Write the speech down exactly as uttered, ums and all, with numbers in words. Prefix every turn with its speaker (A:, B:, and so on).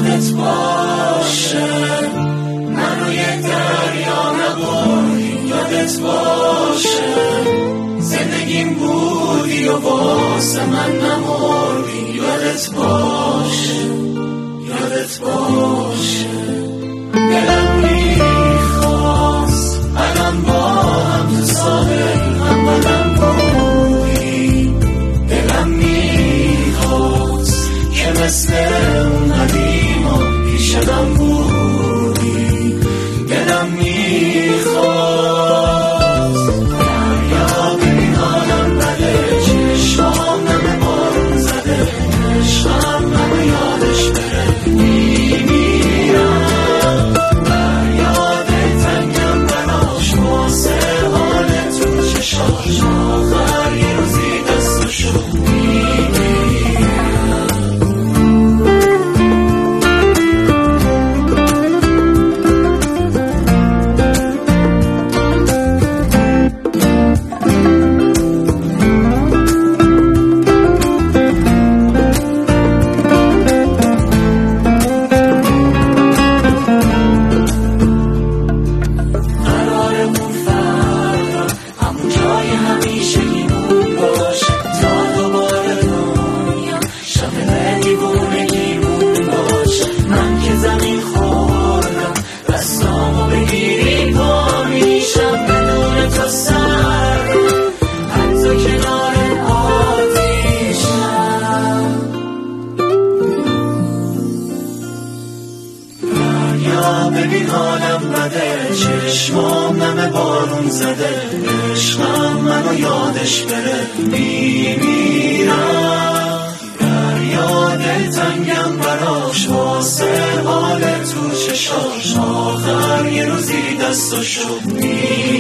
A: یادت باشه منو یه دریا نبردی، یادت باشه زندگیم بودی و واسه من نمردی، یادت باشه یادت باشه. دلم میخواست الان با هم تو ساحل همونم بودی، دلم میخواست که مثل اون قدیما پیش من بودی، دلم میخواست دریا ببین حالم بده، چشمام نمه بارون زده، عشقم منو یادش بره میمیرم، بریاد تنگم براش واسه حال تو چشاش، آخر یه روزی دستشو ببین حالم بده، چشمام نمه بارون زده، عشقم منو یادش بره میمیرم، بریاد تنگم براش واسه حال تو چشاش، آخر یه روزی دستشو میگیرم.